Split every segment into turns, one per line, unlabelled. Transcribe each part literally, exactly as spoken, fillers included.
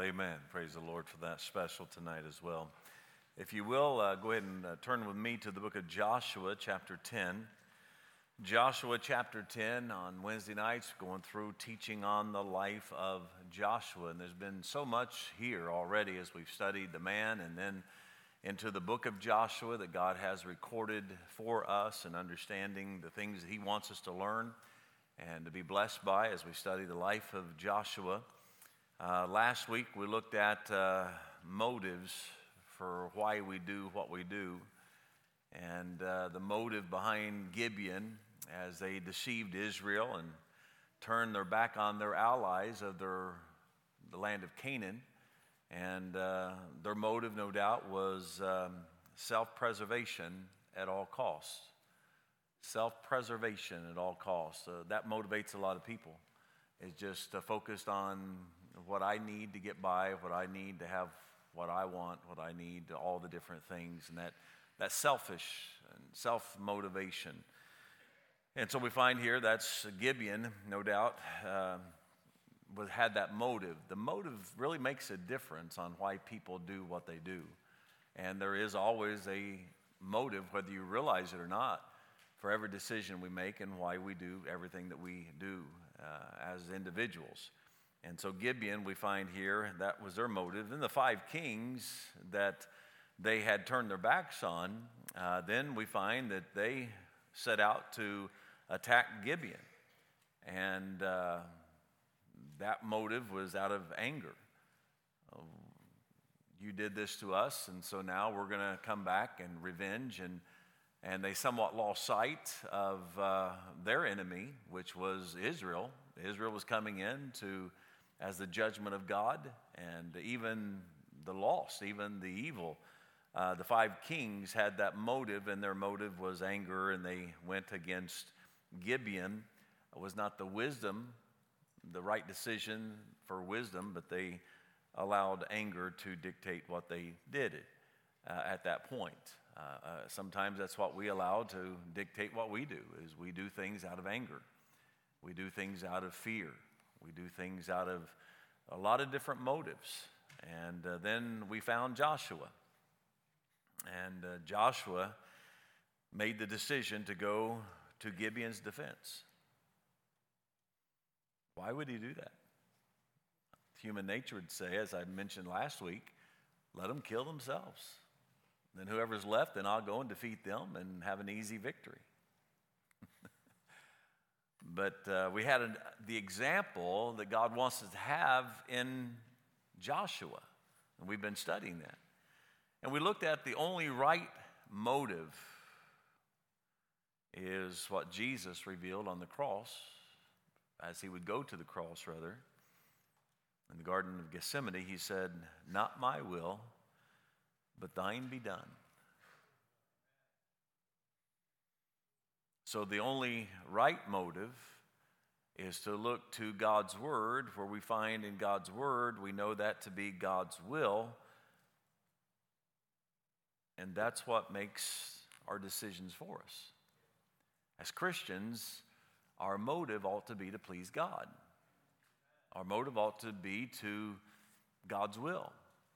amen. Praise the Lord for that special tonight as well. If you will, uh, go ahead and uh, turn with me to the book of Joshua, chapter ten. Joshua, chapter ten, on Wednesday nights, going through teaching on the life of Joshua. And there's been so much here already as we've studied the man and then into the book of Joshua that God has recorded for us and understanding the things that he wants us to learn and to be blessed by as we study the life of Joshua. Uh, last week we looked at uh, motives for why we do what we do, and uh, the motive behind Gibeon as they deceived Israel and turned their back on their allies of their the land of Canaan, and uh, their motive, no doubt, was um, self-preservation at all costs. Self-preservation at all costs. Uh, that motivates a lot of people. It's just uh, focused on what I need to get by, what I need to have, what I want, what I need, all the different things, and that, that selfish and self-motivation. And so we find here that's Gibeon, no doubt, uh, was, had that motive. The motive really makes a difference on why people do what they do. And there is always a motive, whether you realize it or not, for every decision we make and why we do everything that we do uh, as individuals. And so Gibeon, we find here, that was their motive. Then the five kings that they had turned their backs on, uh, then we find that they set out to attack Gibeon. And uh, that motive was out of anger. Uh, you did this to us, and so now we're going to come back and revenge. And And they somewhat lost sight of uh, their enemy, which was Israel. Israel was coming in to, as the judgment of God, and even the lost, even the evil. Uh, the five kings had that motive, and their motive was anger, and they went against Gibeon. It was not the wisdom, the right decision for wisdom, but they allowed anger to dictate what they did uh, at that point. Uh, uh, sometimes that's what we allow to dictate what we do, is we do things out of anger. We do things out of fear. We do things out of a lot of different motives. And uh, then we found Joshua. And uh, Joshua made the decision to go to Gibeon's defense. Why would he do that? Human nature would say, as I mentioned last week, let them kill themselves. Then whoever's left, then I'll go and defeat them and have an easy victory. But uh, we had an, the example that God wants us to have in Joshua. And we've been studying that. And we looked at the only right motive is what Jesus revealed on the cross, as he would go to the cross, rather. In the Garden of Gethsemane, he said, "Not my will, but thine be done." So the only right motive is to look to God's Word, where we find in God's Word, we know that to be God's will, and that's what makes our decisions for us. As Christians, our motive ought to be to please God. Our motive ought to be to God's will.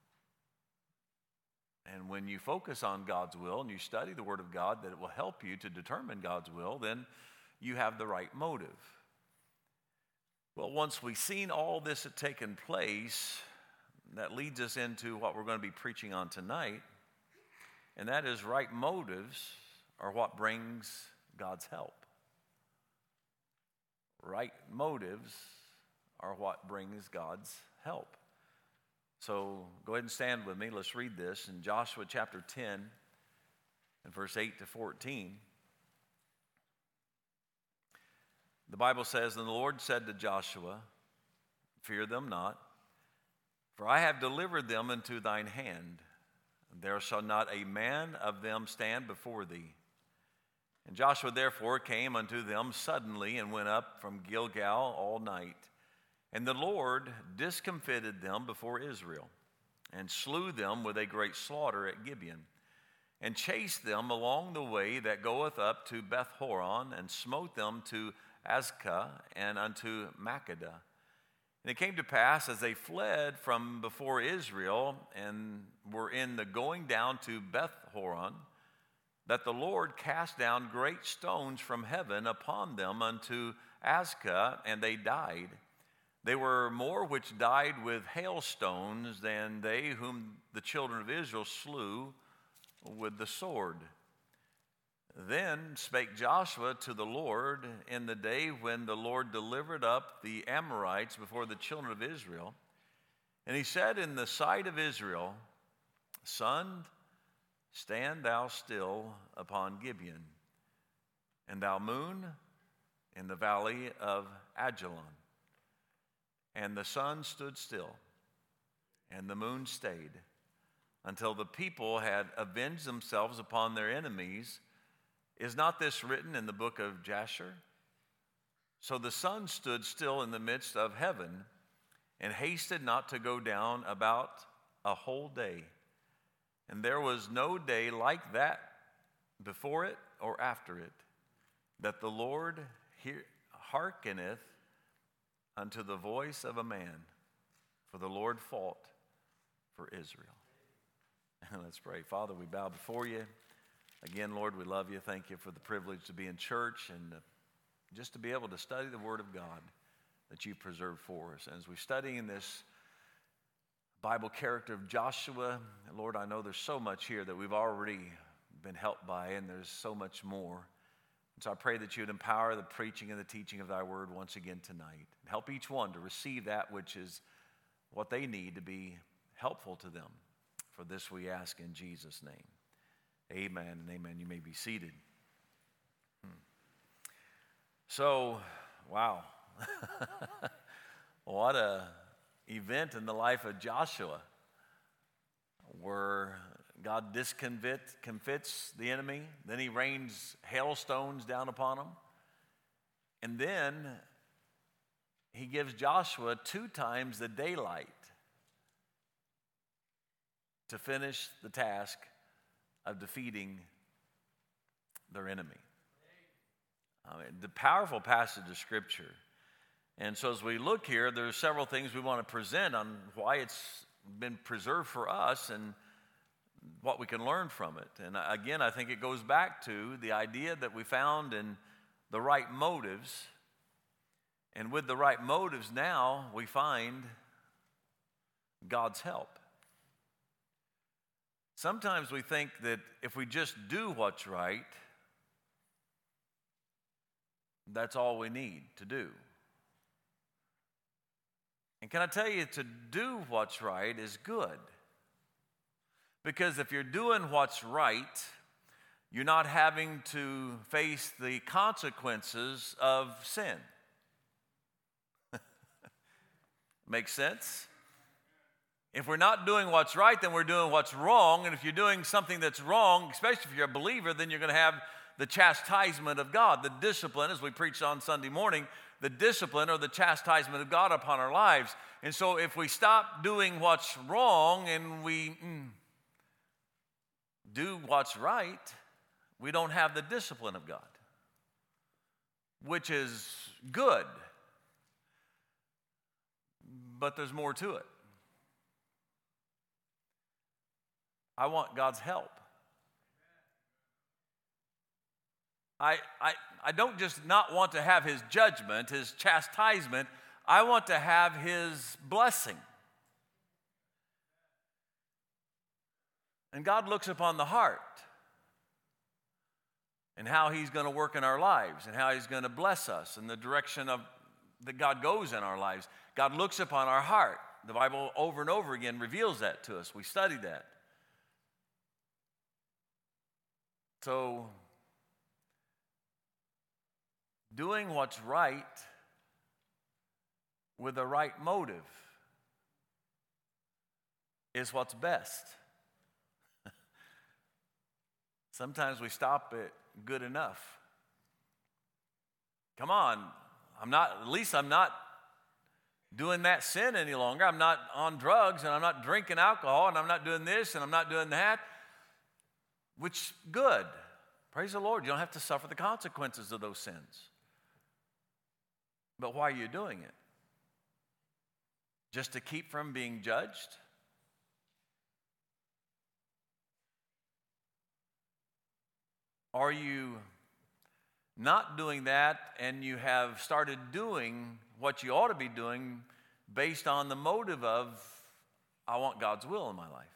And when you focus on God's will and you study the Word of God, that it will help you to determine God's will, then you have the right motive. Well, once we've seen all this had taken place, that leads us into what we're going to be preaching on tonight, and that is right motives are what brings God's help. Right motives are what brings God's help. So go ahead and stand with me. Let's read this in Joshua chapter ten and verse eight to fourteen. The Bible says, "And the Lord said to Joshua, Fear them not, for I have delivered them into thine hand. There shall not a man of them stand before thee. And Joshua therefore came unto them suddenly and went up from Gilgal all night. And the Lord discomfited them before Israel, and slew them with a great slaughter at Gibeon, and chased them along the way that goeth up to Beth-horon, and smote them to Azekah and unto Makkedah. And it came to pass as they fled from before Israel and were in the going down to Beth-horon, that the Lord cast down great stones from heaven upon them unto Azekah, and they died. They were more which died with hailstones than they whom the children of Israel slew with the sword. Then spake Joshua to the Lord in the day when the Lord delivered up the Amorites before the children of Israel. And he said in the sight of Israel, Sun, stand thou still upon Gibeon, and thou moon in the valley of Ajalon. And the sun stood still, and the moon stayed, until the people had avenged themselves upon their enemies. Is not this written in the book of Jasher? So the sun stood still in the midst of heaven, and hasted not to go down about a whole day. And there was no day like that before it or after it, that the Lord hear, hearkeneth unto the voice of a man, for the Lord fought for Israel. Let's pray. Father, we bow before you. Again, Lord, we love you. Thank you for the privilege to be in church and just to be able to study the Word of God that you preserved for us. And as we study in this Bible character of Joshua, Lord, I know there's so much here that we've already been helped by, and there's so much more. And so I pray that you would empower the preaching and the teaching of thy word once again tonight. And help each one to receive that which is what they need to be helpful to them. For this we ask in Jesus' name. Amen and amen. You may be seated. Hmm. So, wow. What a event in the life of Joshua where God discomfits the enemy. Then he rains hailstones down upon them. And then he gives Joshua two times the daylight to finish the task of defeating their enemy. I mean, the powerful passage of Scripture. And so as we look here, there's several things we want to present on why it's been preserved for us and what we can learn from it. And again, I think it goes back to the idea that we found in the right motives. And with the right motives now, we find God's help. Sometimes we think that if we just do what's right, that's all we need to do. And can I tell you, to do what's right is good. Because if you're doing what's right, you're not having to face the consequences of sin. Makes sense? If we're not doing what's right, then we're doing what's wrong. And if you're doing something that's wrong, especially if you're a believer, then you're going to have the chastisement of God, the discipline, as we preached on Sunday morning, the discipline or the chastisement of God upon our lives. And so if we stop doing what's wrong and we mm, do what's right, we don't have the discipline of God, which is good. But there's more to it. I want God's help. I, I, I don't just not want to have his judgment, his chastisement. I want to have his blessing. And God looks upon the heart and how he's going to work in our lives and how he's going to bless us in the direction of that God goes in our lives. God looks upon our heart. The Bible over and over again reveals that to us. We study that. So, doing what's right with the right motive is what's best. Sometimes we stop at good enough. Come on, I'm not, at least I'm not doing that sin any longer. I'm not on drugs and I'm not drinking alcohol and I'm not doing this and I'm not doing that. Which, good. Praise the Lord. You don't have to suffer the consequences of those sins. But why are you doing it? just to keep from being judged? Are you not doing that and you have started doing what you ought to be doing based on the motive of, I want God's will in my life?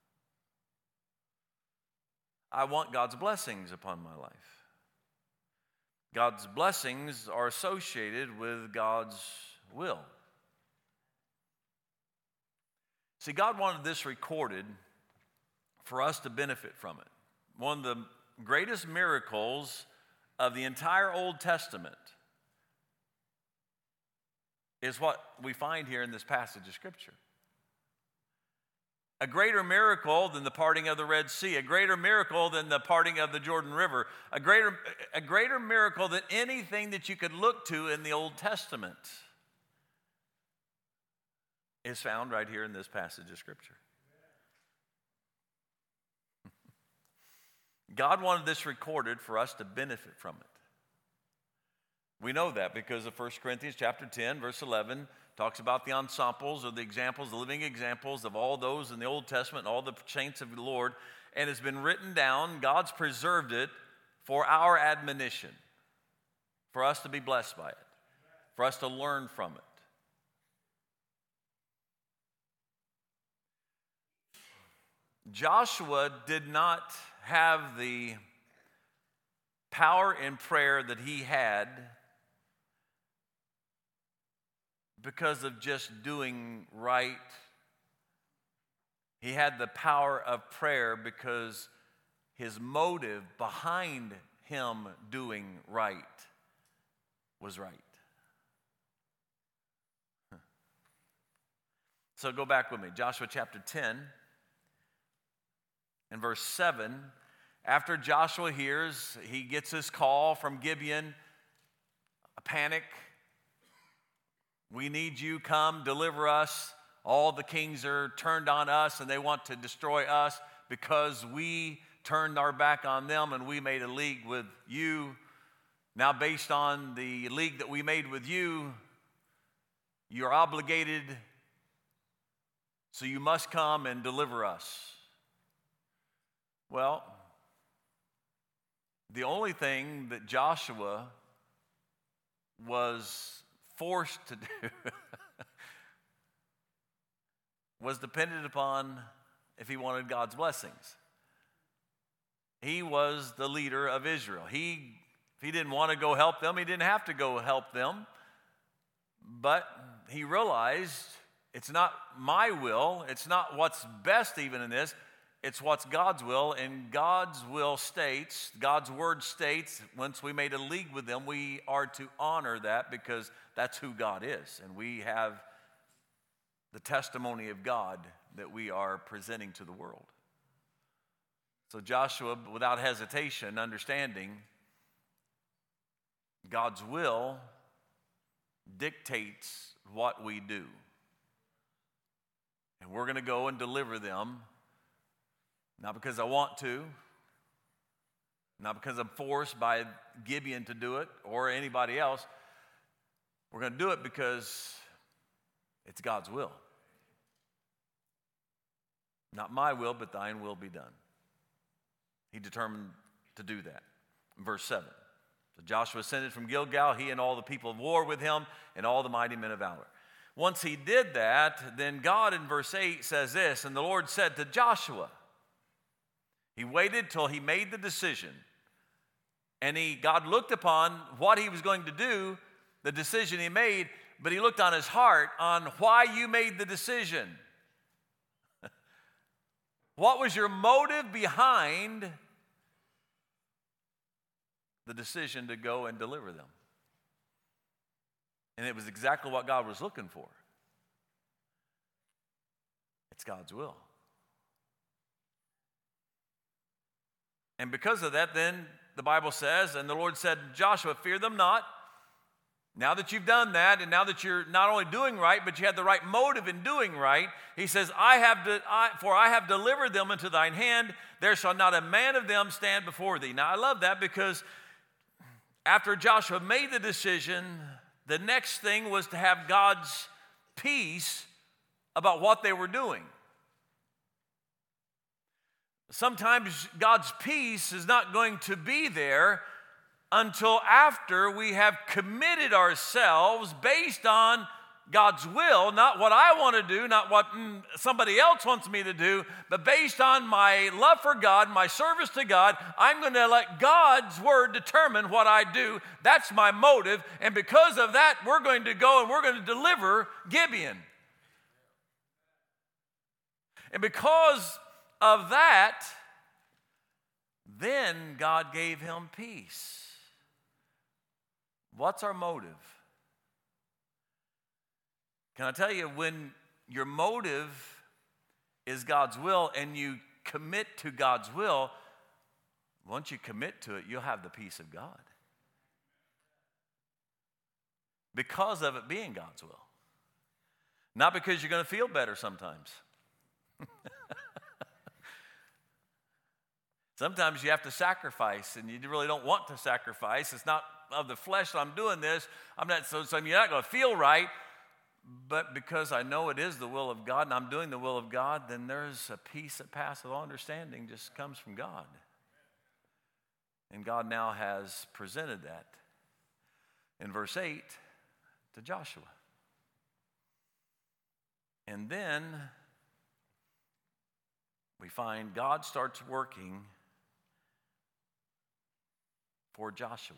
I want God's blessings upon my life. God's blessings are associated with God's will. See, God wanted this recorded for us to benefit from it. One of the greatest miracles of the entire Old Testament is what we find here in this passage of Scripture. A greater miracle than the parting of the Red Sea, a greater miracle than the parting of the Jordan River, a greater, a greater miracle than anything that you could look to in the Old Testament is found right here in this passage of Scripture. God wanted this recorded for us to benefit from it. We know that because of First Corinthians chapter ten, verse eleven, talks about the ensamples or the examples, the living examples of all those in the Old Testament and all the saints of the Lord. And it's been written down. God's preserved it for our admonition, for us to be blessed by it, for us to learn from it. Joshua did not have the power in prayer that he had because of just doing right. He had the power of prayer because his motive behind him doing right was right. So go back with me. Joshua chapter ten and verse seven. After Joshua hears, he gets his call from Gibeon, a panic. We need you, come, deliver us. All the kings are turned on us and they want to destroy us because we turned our back on them and we made a league with you. Now, based on the league that we made with you, you're obligated, so you must come and deliver us. Well, the only thing that Joshua was forced to do was dependent upon if he wanted God's blessings. He was the leader of Israel. He, if he didn't want to go help them, he didn't have to go help them. But he realized it's not my will, it's not what's best even in this, it's what's God's will, and God's will states, God's word states, once we made a league with them, we are to honor that because that's who God is. And we have the testimony of God that we are presenting to the world. So Joshua, without hesitation, understanding God's will dictates what we do. And we're going to go and deliver them. Not because I want to, not because I'm forced by Gibeon to do it or anybody else. We're going to do it because it's God's will. Not my will, but thine will be done. He determined to do that. In verse seven. So Joshua ascended from Gilgal, he and all the people of war with him, and all the mighty men of valor. Once he did that, then God in verse eight says this, and the Lord said to Joshua, he waited till he made the decision. And he, God looked upon what he was going to do, the decision he made, but he looked on his heart on why you made the decision. What was your motive behind the decision to go and deliver them? And it was exactly what God was looking for. It's God's will. And because of that, then the Bible says, and the Lord said, Joshua, fear them not. Now that you've done that, and now that you're not only doing right, but you had the right motive in doing right, he says, I have de- I, for I have delivered them into thine hand. There shall not a man of them stand before thee. Now I love that because after Joshua made the decision, the next thing was to have God's peace about what they were doing. Sometimes God's peace is not going to be there until after we have committed ourselves based on God's will, not what I want to do, not what mm, somebody else wants me to do, but based on my love for God, my service to God. I'm going to let God's word determine what I do. That's my motive, and because of that, we're going to go and we're going to deliver Gibeon. And because of that, then God gave him peace. What's our motive? Can I tell you, when your motive is God's will and you commit to God's will, once you commit to it, you'll have the peace of God. Because of it being God's will. Not because you're going to feel better sometimes. Sometimes you have to sacrifice, and you really don't want to sacrifice. It's not of the flesh that I'm doing this. I'm not, so, so you're not going to feel right. But because I know it is the will of God and I'm doing the will of God, then there's a peace that passes all understanding, just comes from God. And God now has presented that in verse eight to Joshua. And then we find God starts working for Joshua.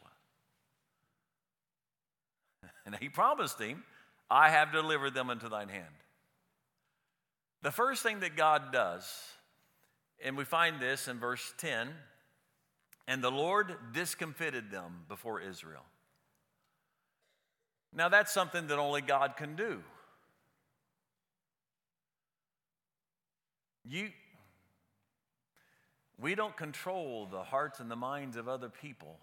And he promised him, I have delivered them into thine hand. The first thing that God does, and we find this in verse ten, and the Lord discomfited them before Israel. Now that's something that only God can do. You, we don't control the hearts and the minds of other people.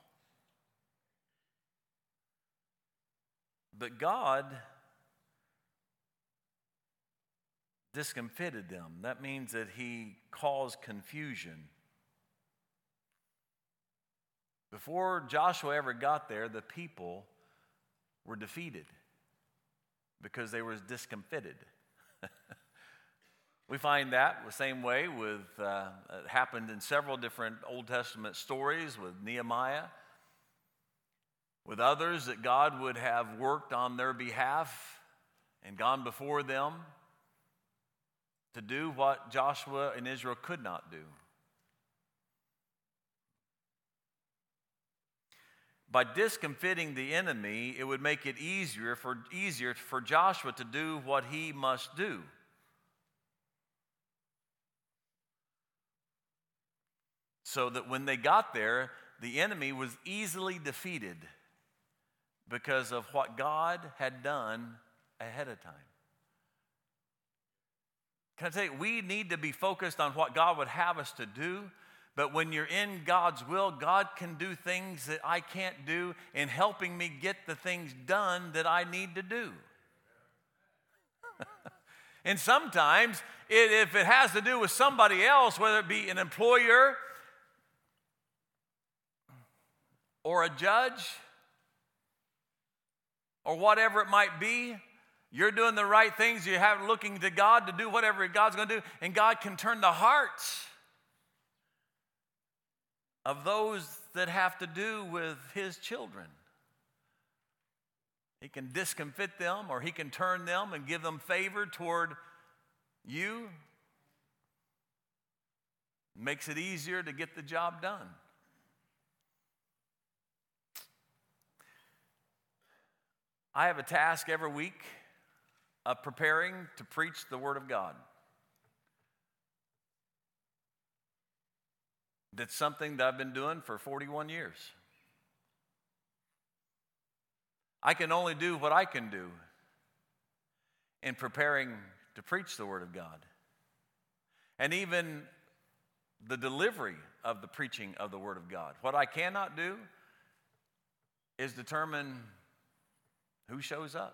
But God discomfited them. That means that he caused confusion. Before Joshua ever got there, the people were defeated because they were discomfited. We find that the same way with, uh, it happened in several different Old Testament stories with Nehemiah, with others that God would have worked on their behalf and gone before them to do what Joshua and Israel could not do. By discomfiting the enemy, it would make it easier for, easier for Joshua to do what he must do. So that when they got there, the enemy was easily defeated because of what God had done ahead of time. Can I tell you, we need to be focused on what God would have us to do, but when you're in God's will, God can do things that I can't do in helping me get the things done that I need to do. And sometimes, it, if it has to do with somebody else, whether it be an employer or a judge or whatever it might be, you're doing the right things. You have looking to God to do whatever God's going to do. And God can turn the hearts of those that have to do with his children. He can discomfit them, or he can turn them and give them favor toward you. Makes it easier to get the job done. I have a task every week of preparing to preach the Word of God. That's something that I've been doing for forty-one years. I can only do what I can do in preparing to preach the Word of God. And even the delivery of the preaching of the Word of God. What I cannot do is determine who shows up.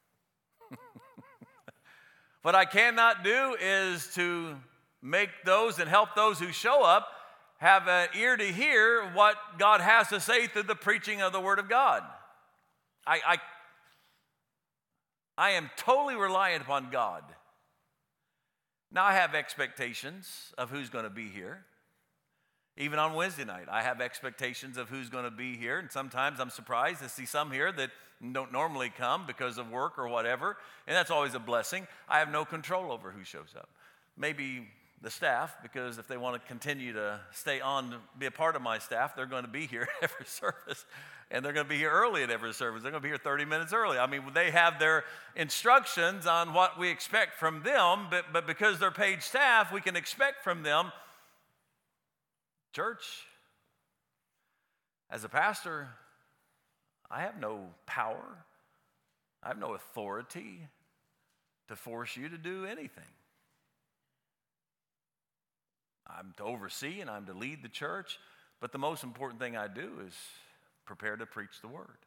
What I cannot do is to make those and help those who show up have an ear to hear what God has to say through the preaching of the Word of God. I, I, I am totally reliant upon God Now, I have expectations of who's going to be here. Even on Wednesday night, I have expectations of who's going to be here, and sometimes I'm surprised to see some here that don't normally come because of work or whatever, and that's always a blessing. I have no control over who shows up. Maybe the staff, because if they want to continue to stay on, be a part of my staff, they're going to be here at every service, and they're going to be here early at every service. They're going to be here thirty minutes early. I mean, they have their instructions on what we expect from them, but, but because they're paid staff, we can expect from them. Church, as a pastor, I have no power, I have no authority to force you to do anything. I'm to oversee and I'm to lead the church, but the most important thing I do is prepare to preach the word.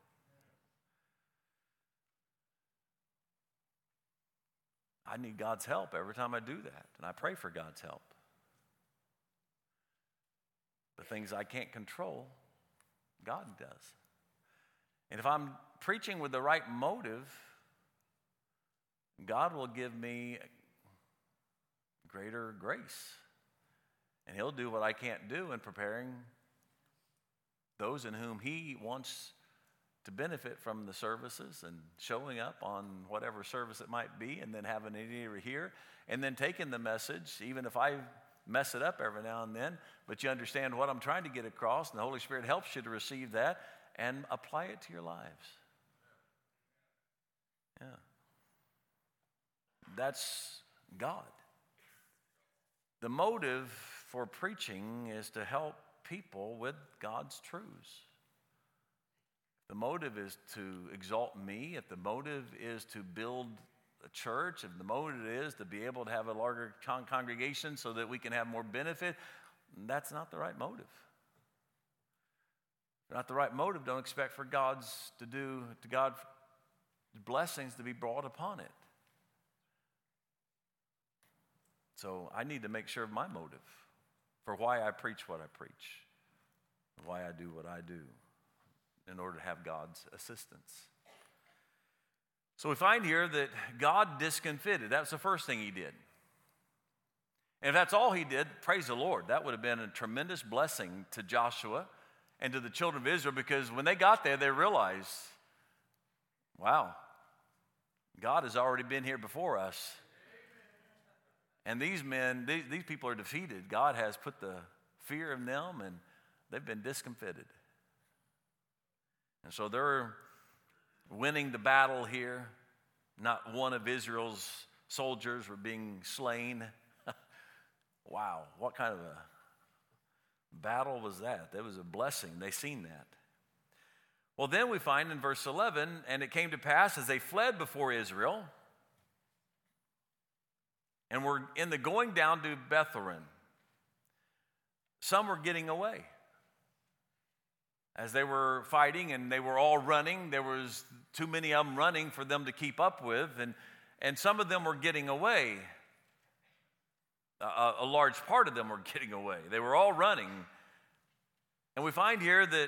I need God's help every time I do that, and I pray for God's help. The things I can't control, God does. And if I'm preaching with the right motive, God will give me greater grace. And He'll do what I can't do in preparing those in whom He wants to benefit from the services and showing up on whatever service it might be, and then having an ear to hear, and then taking the message, even if I mess it up every now and then, but you understand what I'm trying to get across, and the Holy Spirit helps you to receive that and apply it to your lives. Yeah. That's God. The motive for preaching is to help people with God's truths. The motive is to exalt me. If the motive is to build a church, if the motive is to be able to have a larger con- congregation so that we can have more benefit, that's not the right motive. If not the right motive, don't expect for God's to do, to God's blessings to be brought upon it. So I need to make sure of my motive for why I preach what I preach, why I do what I do, in order to have God's assistance. So we find here that God discomfited. That was the first thing He did. And if that's all He did, praise the Lord. That would have been a tremendous blessing to Joshua and to the children of Israel, because when they got there, they realized, wow, God has already been here before us. And these men, these, these people are defeated. God has put the fear in them, and they've been discomfited. And so they're winning the battle here. Not one of Israel's soldiers were being slain. Wow, what kind of a battle was that? That was a blessing. They seen that. Well, then we find in verse eleven, and it came to pass as they fled before Israel, and were in the going down to Beth-horon, some were getting away. As they were fighting and they were all running, there was too many of them running for them to keep up with, and, and some of them were getting away. A, a large part of them were getting away. They were all running. And we find here that,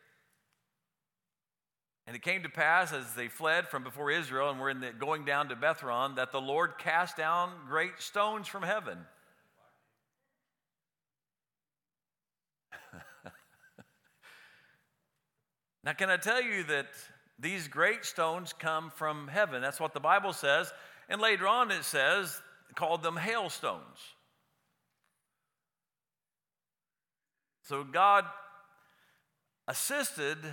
and it came to pass as they fled from before Israel and were in the, going down to Beth-horon, that the Lord cast down great stones from heaven. Now, can I tell you that these great stones come from heaven? That's what the Bible says. And later on it says, called them hailstones. So God assisted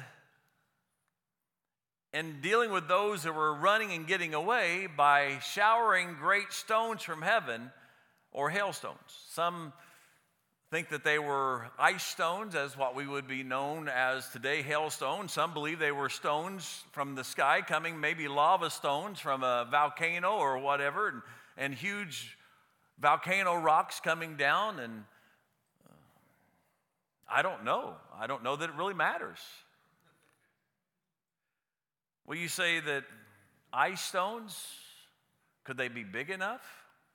in dealing with those who were running and getting away by showering great stones from heaven, or hailstones. Some think that they were ice stones, as what we would be known as today, hailstones. Some believe they were stones from the sky coming, maybe lava stones from a volcano or whatever, and, and huge volcano rocks coming down. And uh, I don't know. I don't know that it really matters. Will you say that ice stones, could they be big enough?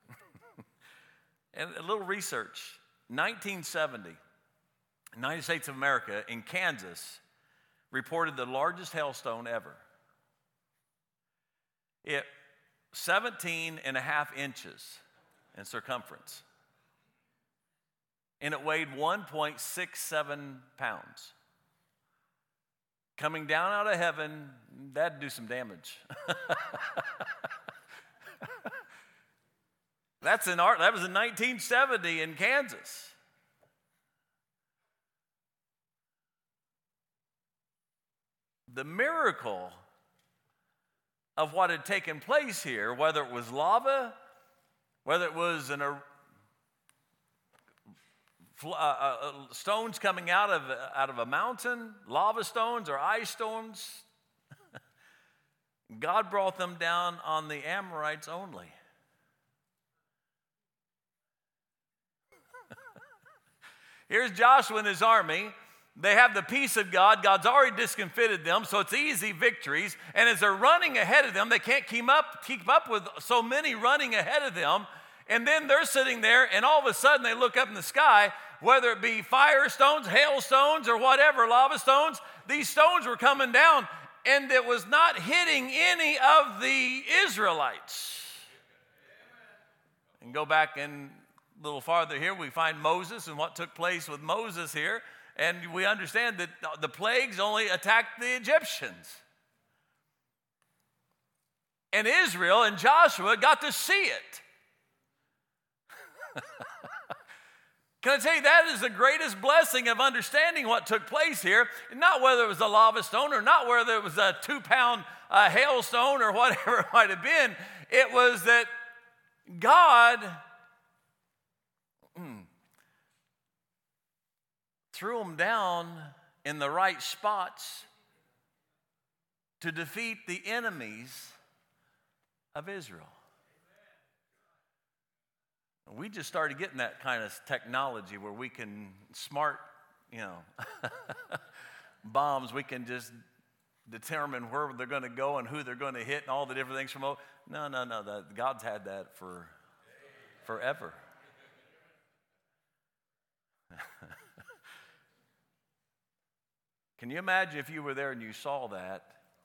And a little research. nineteen seventy, United States of America in Kansas reported the largest hailstone ever. It seventeen and a half inches. in circumference. And it weighed one point six seven pounds. Coming down out of heaven, that'd do some damage. That's in art. That was in nineteen seventy in Kansas. The miracle of what had taken place here, whether it was lava, whether it was an, uh, uh, stones coming out of, out of a mountain, lava stones or ice stones, God brought them down on the Amorites only. Here's Joshua and his army. They have the peace of God. God's already discomfited them, so it's easy victories. And as they're running ahead of them, they can't keep up, keep up with so many running ahead of them. And then they're sitting there, and all of a sudden they look up in the sky, whether it be fire stones, hail stones, or whatever, lava stones, these stones were coming down, and it was not hitting any of the Israelites. And go back and a little farther here, we find Moses and what took place with Moses here. And we understand that the plagues only attacked the Egyptians. And Israel and Joshua got to see it. Can I tell you, that is the greatest blessing of understanding what took place here. Not whether it was a lava stone or not whether it was a two-pound uh, hailstone or whatever it might have been. It was that God mm, threw them down in the right spots to defeat the enemies of Israel. We just started getting that kind of technology where we can smart, you know, bombs. We can just determine where they're going to go and who they're going to hit and all the different things from. No, no, no. That, God's had that for forever. Can you imagine if you were there and you saw that?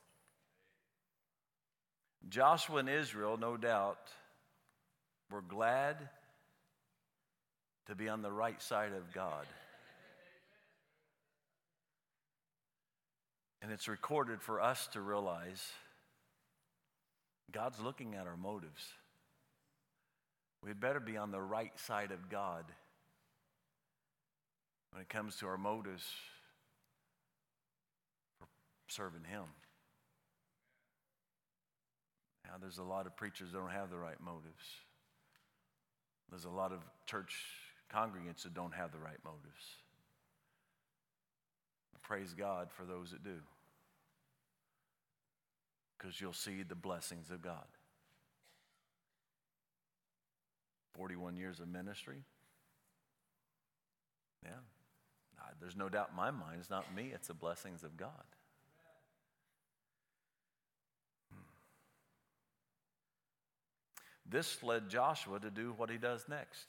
Joshua and Israel, no doubt, were glad to be on the right side of God. And it's recorded for us to realize God's looking at our motives. We'd better be on the right side of God when it comes to our motives for serving Him. Now, there's a lot of preachers that don't have the right motives. There's a lot of church congregants that don't have the right motives. Praise God for those that do, because you'll see the blessings of God. forty-one years of ministry. Yeah. There's no doubt in my mind, it's not me, it's the blessings of God. This led Joshua to do what he does next.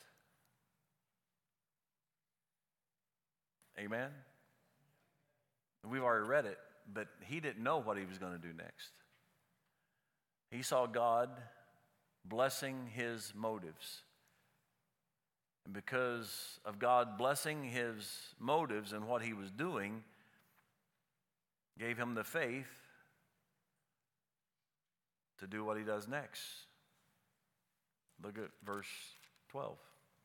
Amen? We've already read it, but he didn't know what he was going to do next. He saw God blessing his motives. And because of God blessing his motives and what he was doing, gave him the faith to do what he does next. Look at verse twelve.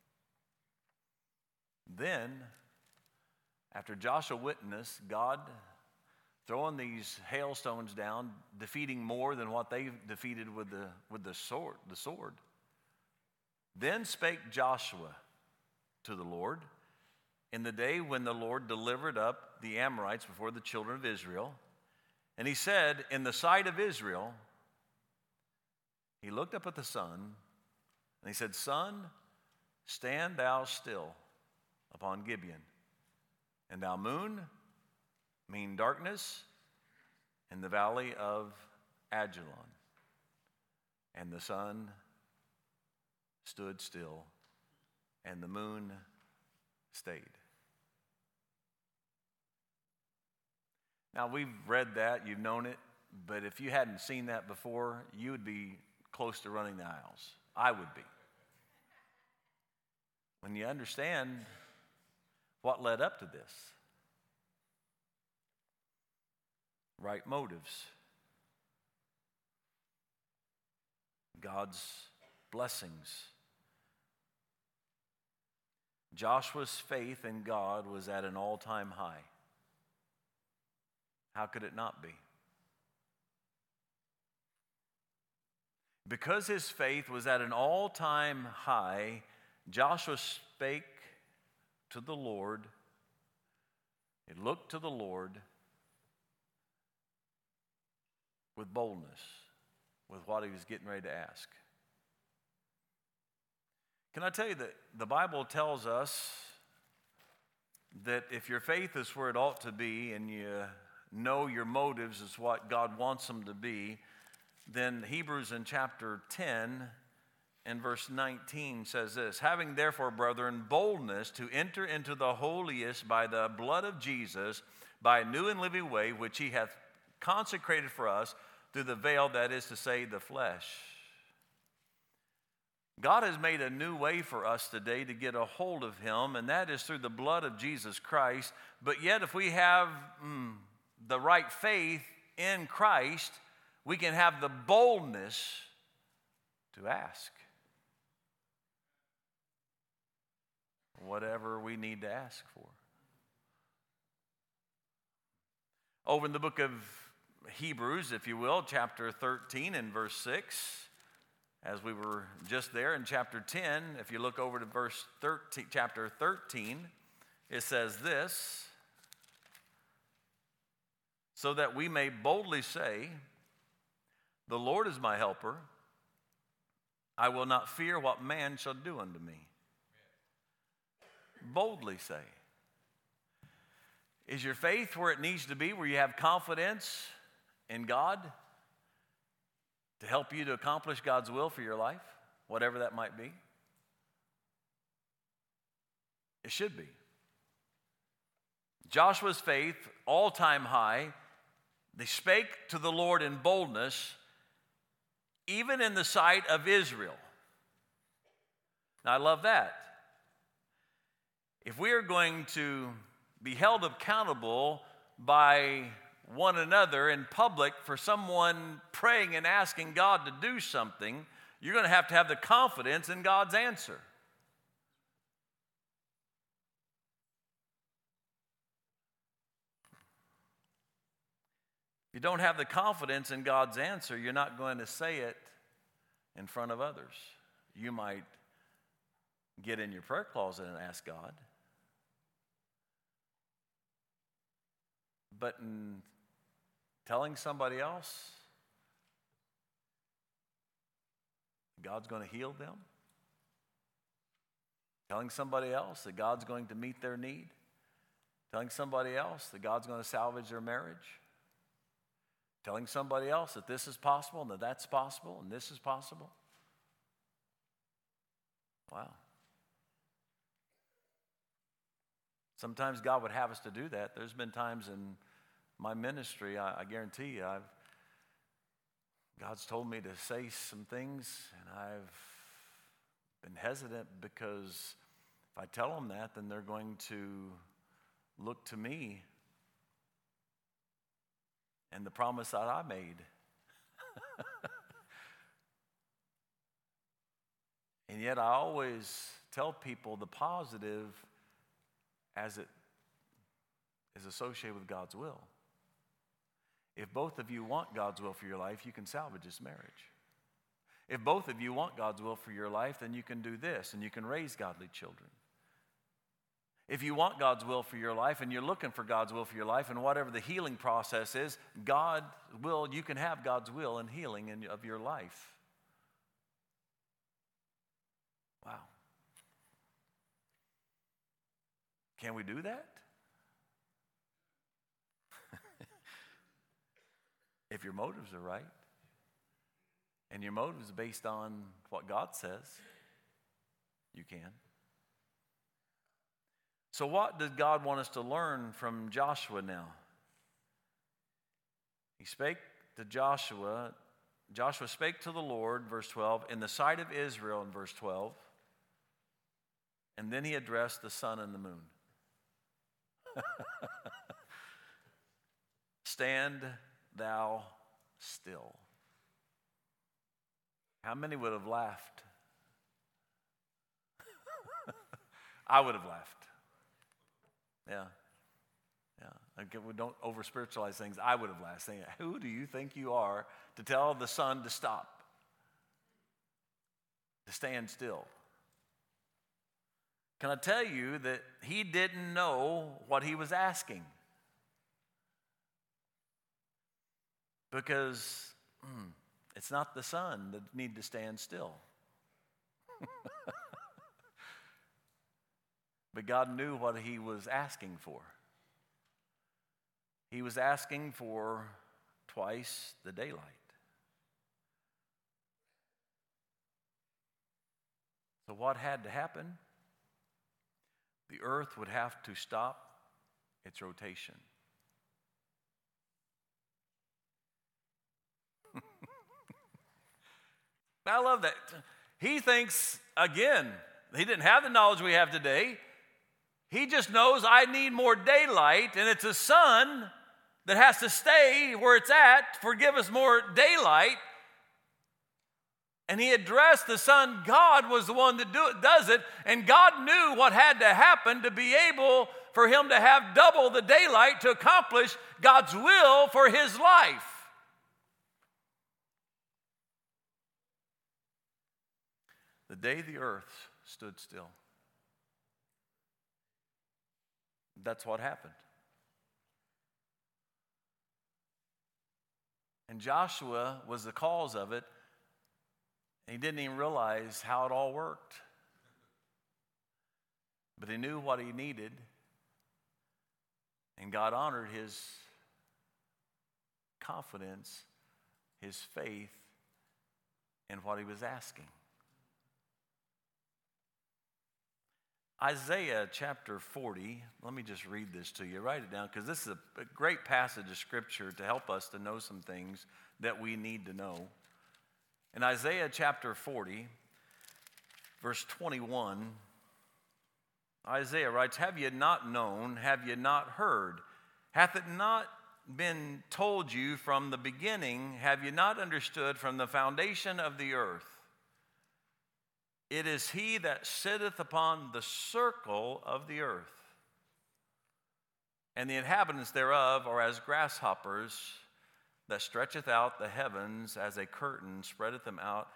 Then, after Joshua witnessed God throwing these hailstones down, defeating more than what they defeated with the, with the sword, the sword. Then spake Joshua to the Lord in the day when the Lord delivered up the Amorites before the children of Israel. And he said, in the sight of Israel, he looked up at the sun, and he said, Sun, stand thou still upon Gibeon, and thou moon, mean darkness, in the valley of Ajalon. And the sun stood still, and the moon stayed. Now, we've read that, you've known it, but if you hadn't seen that before, you would be close to running the aisles. I would be. when you understand what led up to this. Right motives. God's blessings. Joshua's faith in God was at an all-time high. How could it not be? Because his faith was at an all-time high, Joshua spake to the Lord. He looked to the Lord with boldness, with what he was getting ready to ask. Can I tell you that the Bible tells us that if your faith is where it ought to be and you know your motives is what God wants them to be, then Hebrews in chapter ten and verse nineteen says this, having therefore, brethren, boldness to enter into the holiest by the blood of Jesus, by a new and living way, which he hath consecrated for us through the veil, that is to say, the flesh. God has made a new way for us today to get a hold of him, and that is through the blood of Jesus Christ. But yet if we have mm, the right faith in Christ, we can have the boldness to ask whatever we need to ask for. Over in the book of Hebrews, if you will, chapter thirteen and verse six, as we were just there in chapter ten, if you look over to verse thirteen, chapter thirteen, it says this, so that we may boldly say, the Lord is my helper, I will not fear what man shall do unto me. Boldly say. Is your faith where it needs to be, where you have confidence in God to help you to accomplish God's will for your life, whatever that might be? It should be. Joshua's faith, all-time high. They spake to the Lord in boldness, even in the sight of Israel. Now, I love that. If we are going to be held accountable by one another in public for someone praying and asking God to do something, you're going to have to have the confidence in God's answer. If you don't have the confidence in God's answer, you're not going to say it in front of others. You might get in your prayer closet and ask God. But in telling somebody else God's going to heal them, telling somebody else that God's going to meet their need, telling somebody else that God's going to salvage their marriage, telling somebody else that this is possible and that that's possible and this is possible. Wow. Sometimes God would have us to do that. There's been times in my ministry, I, I guarantee you, I've, God's told me to say some things, and I've been hesitant because if I tell them that, then they're going to look to me and the promise that I made. And yet I always tell people the positive as it is associated with God's will. If both of you want God's will for your life, you can salvage this marriage. If both of you want God's will for your life, then you can do this, and you can raise godly children. If you want God's will for your life, and you're looking for God's will for your life, and whatever the healing process is, God will, you can have God's will and healing in, of your life. Wow. Can we do that? If your motives are right, and your motives are based on what God says, you can. So what does God want us to learn from Joshua now? He spake to Joshua. Joshua spake to the Lord, verse twelve, in the sight of Israel, in verse twelve. And then he addressed the sun and the moon. Stand thou still. How many would have laughed? I would have laughed. Yeah. Yeah. Okay, we don't over spiritualize things. I would have laughed, saying, who do you think you are to tell the sun to stop? To stand still. Can I tell you that he didn't know what he was asking? Because mm, it's not the sun that need to stand still. But God knew what he was asking for. He was asking for twice the daylight. So what had to happen? The earth would have to stop its rotation. I love that. He thinks, again, he didn't have the knowledge we have today. He just knows I need more daylight, and it's the sun that has to stay where it's at for give us more daylight. And he addressed the sun. God was the one that do it, does it, and God knew what had to happen to be able for him to have double the daylight to accomplish God's will for his life. The day the earth stood still. That's what happened. And Joshua was the cause of it. And he didn't even realize how it all worked. But he knew what he needed. And God honored his confidence, his faith in what he was asking. Isaiah chapter forty, let me just read this to you. Write it down because this is a, a great passage of Scripture to help us to know some things that we need to know. In Isaiah chapter forty, verse twenty-one, Isaiah writes, have you not known, have you not heard? Hath it not been told you from the beginning, have you not understood from the foundation of the earth? It is he that sitteth upon the circle of the earth, and the inhabitants thereof are as grasshoppers, that stretcheth out the heavens as a curtain, spreadeth them out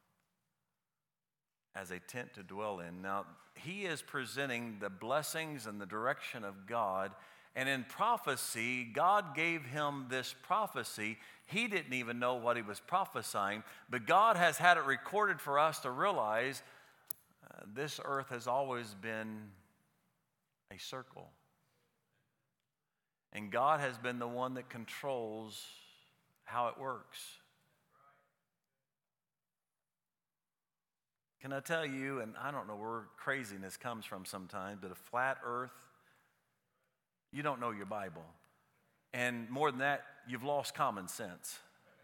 as a tent to dwell in. Now, he is presenting the blessings and the direction of God. And in prophecy, God gave him this prophecy. He didn't even know what he was prophesying, but God has had it recorded for us to realize uh, this earth has always been a circle. And God has been the one that controls how it works. Can I tell you, and I don't know where craziness comes from sometimes, but a flat earth, you don't know your Bible. And more than that, you've lost common sense.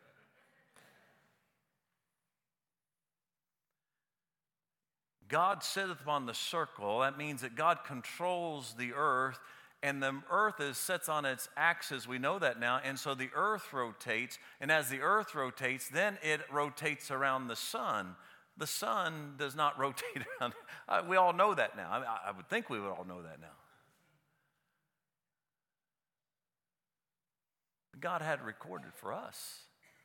God sitteth upon the circle. That means that God controls the earth, and the earth is sits on its axis. We know that now. And so the earth rotates, and as the earth rotates, then it rotates around the sun. The sun does not rotate around. Uh, we all know that now. I, I would think we would all know that now. God had recorded for us.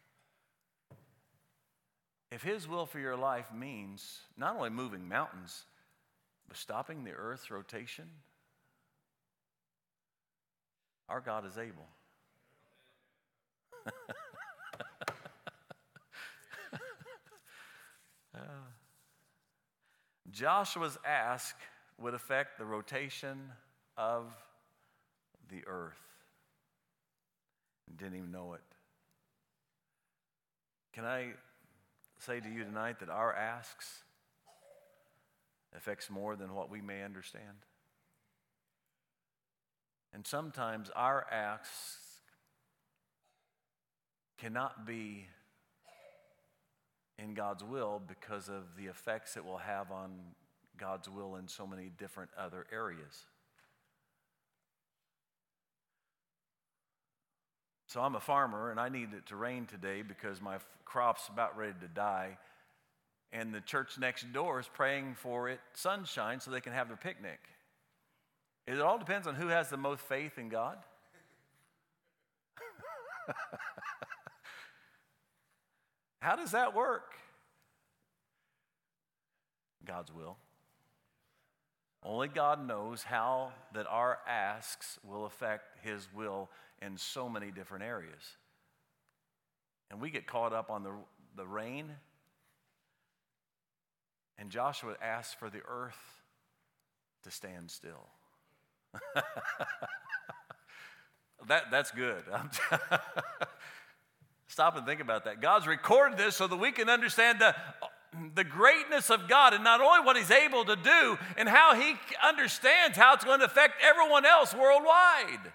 If his will for your life means not only moving mountains, but stopping the earth's rotation, our God is able. uh, Joshua's ask would affect the rotation of the earth. Didn't even know it. Can I say to you tonight that our asks affects more than what we may understand? And sometimes our asks cannot be in God's will because of the effects it will have on God's will in so many different other areas. So I'm a farmer, and I need it to rain today because my crop's about ready to die. And the church next door is praying for it sunshine so they can have their picnic. It all depends on who has the most faith in God. How does that work? God's will. Only God knows how that our asks will affect His will in so many different areas. And we get caught up on the, the rain. And Joshua asked for the earth to stand still. that, that's good. Stop and think about that. God's recorded this so that we can understand the, the greatness of God, and not only what He's able to do and how He understands how it's going to affect everyone else worldwide.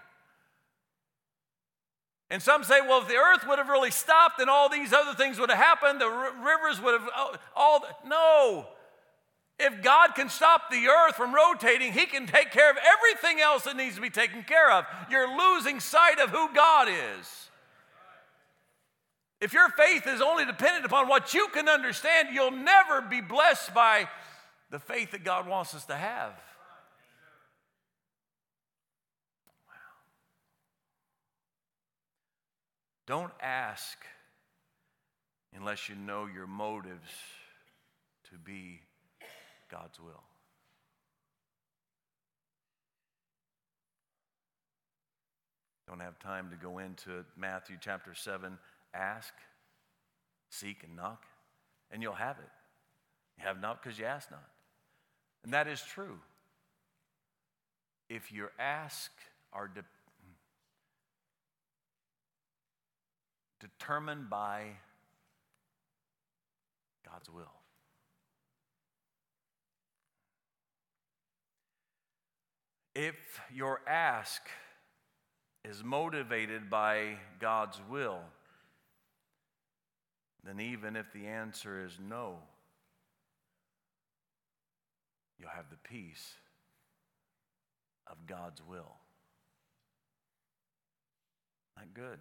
And some say, well, if the earth would have really stopped, then all these other things would have happened. The r- rivers would have all, all the, no. If God can stop the earth from rotating, He can take care of everything else that needs to be taken care of. You're losing sight of who God is. If your faith is only dependent upon what you can understand, you'll never be blessed by the faith that God wants us to have. Wow. Don't ask unless you know your motives to be God's will. Don't have time to go into Matthew chapter seven. Ask, seek, and knock, and you'll have it. You have not because you ask not. And that is true. If your ask are de- determined by God's will. If your ask is motivated by God's will, then even if the answer is no, you'll have the peace of God's will. Not good.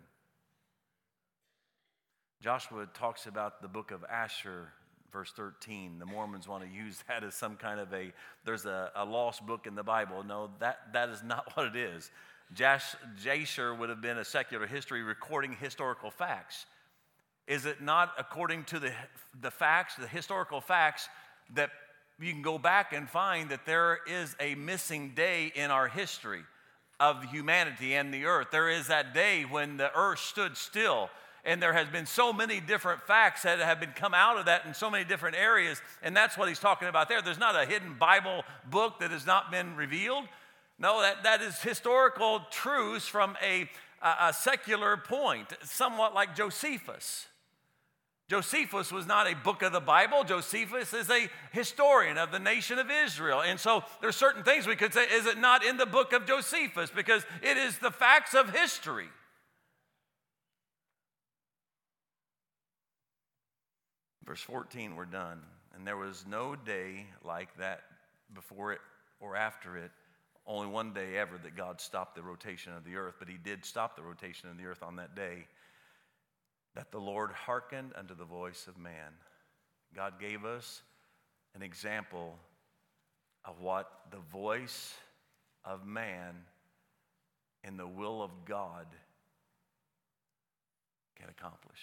Joshua talks about the book of Asher, verse thirteen. The Mormons want to use that as some kind of a, there's a, a lost book in the Bible. No, that, that is not what it is. Jash, Jasher would have been a secular history recording historical facts. Is it not according to the, the facts, the historical facts, that you can go back and find that there is a missing day in our history of humanity and the earth? There is that day when the earth stood still, and there has been so many different facts that have been come out of that in so many different areas, and that's what he's talking about there. There's not a hidden Bible book that has not been revealed. No, that, that is historical truths from a, a, a secular point, somewhat like Josephus. Josephus was not a book of the Bible. Josephus is a historian of the nation of Israel. And so there's certain things we could say, is it not in the book of Josephus? Because it is the facts of history. Verse fourteen, we're done. And there was no day like that before it or after it. Only one day ever that God stopped the rotation of the earth. But He did stop the rotation of the earth on that day, that the Lord hearkened unto the voice of man. God gave us an example of what the voice of man in the will of God can accomplish.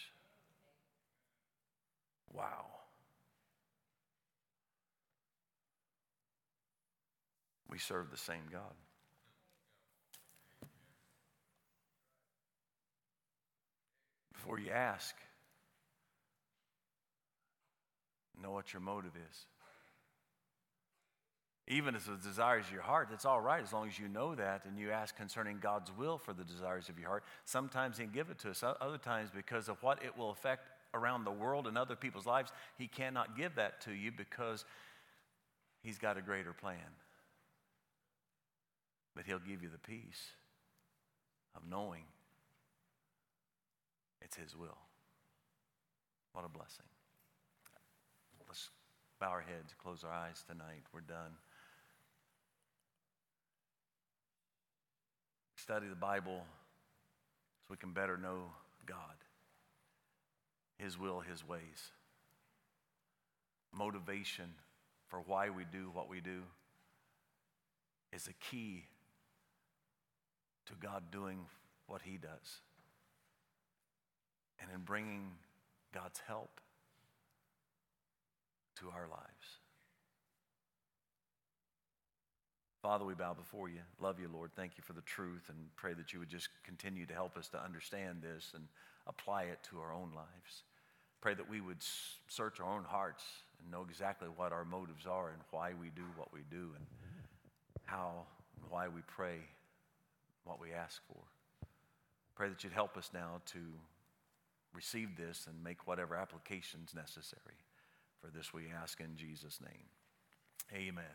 Wow. We serve the same God. Before you ask, know what your motive is. Even if the desires of your heart, it's all right as long as you know that and you ask concerning God's will for the desires of your heart. Sometimes He can give it to us. Other times, because of what it will affect around the world and other people's lives, He cannot give that to you because He's got a greater plan. But He'll give you the peace of knowing it's His will. What a blessing. Let's bow our heads, close our eyes tonight. We're done. Study the Bible so we can better know God, His will, His ways. Motivation for why we do what we do is a key to God doing what He does, and in bringing God's help to our lives. Father, we bow before you. Love you, Lord. Thank you for the truth, and pray that you would just continue to help us to understand this and apply it to our own lives. Pray that we would search our own hearts and know exactly what our motives are and why we do what we do and how and why we pray what we ask for. Pray that you'd help us now to receive this and make whatever applications necessary. For this we ask in Jesus' name. Amen.